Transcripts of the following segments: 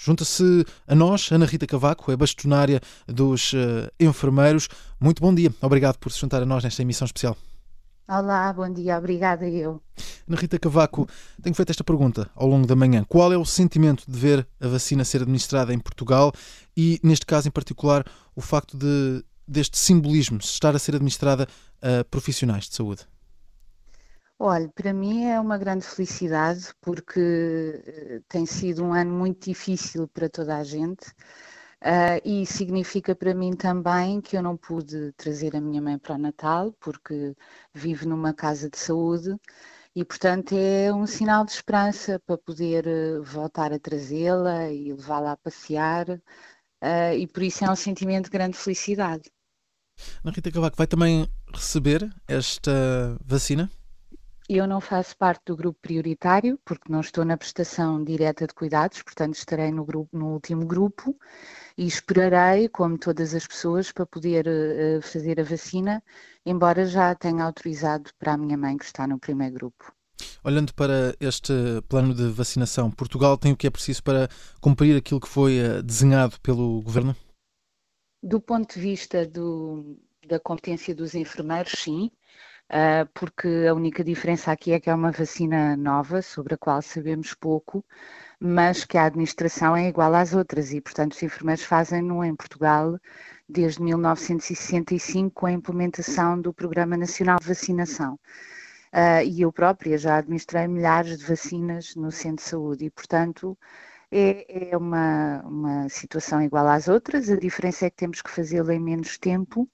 Junta-se a nós, Ana Rita Cavaco, é bastonária dos enfermeiros. Muito bom dia. Obrigado por se juntar a nós nesta emissão especial. Olá, bom dia, obrigada eu. Ana Rita Cavaco, tenho feito esta pergunta ao longo da manhã. Qual é o sentimento de ver a vacina ser administrada em Portugal e, neste caso em particular, o facto deste simbolismo estar a ser administrada a profissionais de saúde? Olha, para mim é uma grande felicidade porque tem sido um ano muito difícil para toda a gente, e significa para mim também que eu não pude trazer a minha mãe para o Natal porque vive numa casa de saúde e, portanto, é um sinal de esperança para poder voltar a trazê-la e levá-la a passear, e por isso é um sentimento de grande felicidade. Ana Rita Cavaco vai também receber esta vacina? Eu não faço parte do grupo prioritário, porque não estou na prestação direta de cuidados, portanto estarei no último grupo e esperarei, como todas as pessoas, para poder fazer a vacina, embora já tenha autorizado para a minha mãe, que está no primeiro grupo. Olhando para este plano de vacinação, Portugal tem o que é preciso para cumprir aquilo que foi desenhado pelo Governo? Do ponto de vista da competência dos enfermeiros, sim. Porque a única diferença aqui é que é uma vacina nova, sobre a qual sabemos pouco, mas que a administração é igual às outras e, portanto, os enfermeiros fazem-no em Portugal desde 1965 com a implementação do Programa Nacional de Vacinação. E eu própria já administrei milhares de vacinas no centro de saúde e, portanto, é uma situação igual às outras. A diferença é que temos que fazê-la em menos tempo,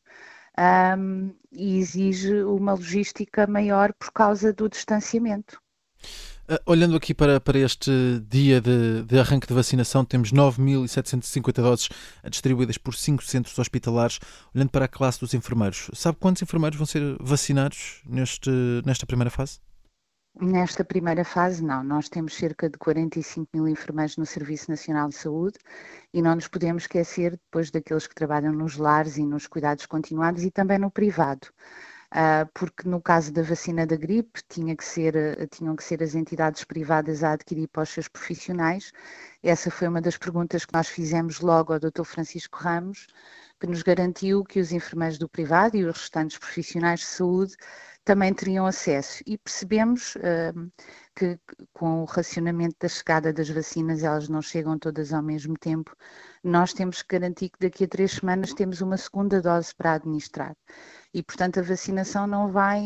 e exige uma logística maior por causa do distanciamento. Olhando aqui para este dia de arranque de vacinação, temos 9.750 doses distribuídas por 5 centros hospitalares. Olhando para a classe dos enfermeiros, sabe quantos enfermeiros vão ser vacinados nesta primeira fase? Nesta primeira fase, não. Nós temos cerca de 45 mil enfermeiros no Serviço Nacional de Saúde e não nos podemos esquecer depois daqueles que trabalham nos lares e nos cuidados continuados e também no privado. Porque no caso da vacina da gripe tinham que ser as entidades privadas a adquirir para os seus profissionais. Essa foi uma das perguntas que nós fizemos logo ao Dr. Francisco Ramos, que nos garantiu que os enfermeiros do privado e os restantes profissionais de saúde também teriam acesso. E percebemos que com o racionamento da chegada das vacinas, elas não chegam todas ao mesmo tempo, nós temos que garantir que daqui a 3 semanas temos uma segunda dose para administrar. E, portanto, a vacinação não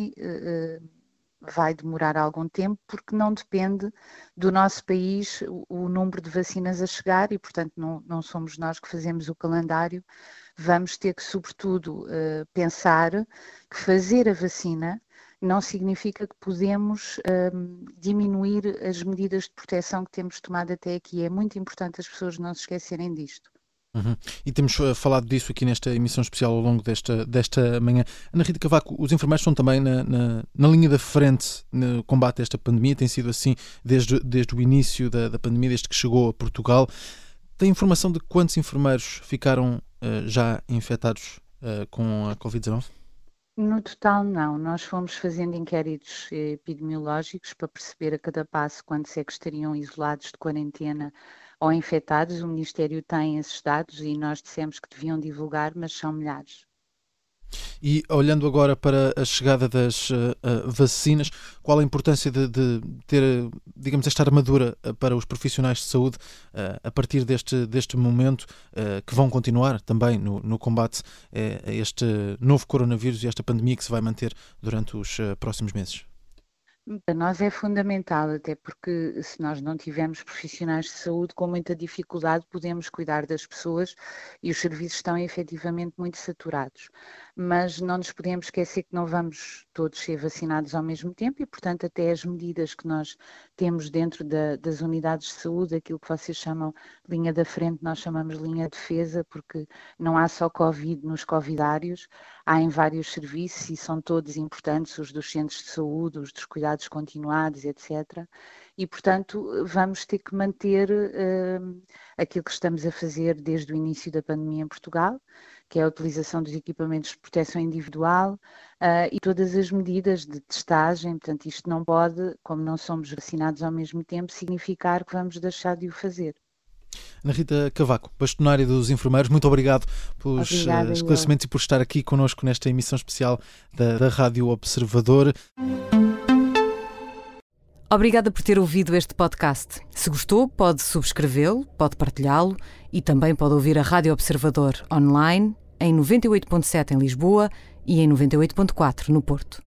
vai demorar algum tempo, porque não depende do nosso país o número de vacinas a chegar e, portanto, não somos nós que fazemos o calendário. Vamos ter que, sobretudo, pensar que fazer a vacina não significa que podemos diminuir as medidas de proteção que temos tomado até aqui. É muito importante as pessoas não se esquecerem disto. Uhum. E temos falado disso aqui nesta emissão especial ao longo desta manhã. Ana Rita Cavaco, os enfermeiros estão também na linha da frente no combate a esta pandemia, tem sido assim desde o início da pandemia, desde que chegou a Portugal. Tem informação de quantos enfermeiros ficaram já infectados com a Covid-19? No total, não. Nós fomos fazendo inquéritos epidemiológicos para perceber a cada passo quantos é que estariam isolados de quarentena ou infectados. O Ministério tem esses dados e nós dissemos que deviam divulgar, mas são milhares. E olhando agora para a chegada das vacinas, qual a importância de ter, digamos, esta armadura para os profissionais de saúde a partir deste momento, que vão continuar também no combate a este novo coronavírus e esta pandemia que se vai manter durante os próximos meses? Para nós é fundamental, até porque se nós não tivermos profissionais de saúde, com muita dificuldade podemos cuidar das pessoas e os serviços estão efetivamente muito saturados. Mas não nos podemos esquecer que não vamos todos ser vacinados ao mesmo tempo e, portanto, até as medidas que nós temos dentro das unidades de saúde, aquilo que vocês chamam linha da frente, nós chamamos linha de defesa, porque não há só Covid nos covidários, há em vários serviços e são todos importantes, os dos centros de saúde, os dos cuidados continuados, etc. E, portanto, vamos ter que manter aquilo que estamos a fazer desde o início da pandemia em Portugal, que é a utilização dos equipamentos de proteção individual e todas as medidas de testagem. Portanto, isto não pode, como não somos vacinados ao mesmo tempo, significar que vamos deixar de o fazer. Ana Rita Cavaco, bastonária dos enfermeiros, muito obrigado pelos esclarecimentos e por estar aqui connosco nesta emissão especial da Rádio Observador. Obrigada por ter ouvido este podcast. Se gostou, pode subscrevê-lo, pode partilhá-lo e também pode ouvir a Rádio Observador online em 98.7 em Lisboa e em 98.4 no Porto.